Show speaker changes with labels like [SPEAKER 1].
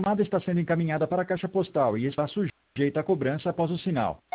[SPEAKER 1] chamada está sendo encaminhada para a caixa postal e está sujeita a cobrança após o sinal.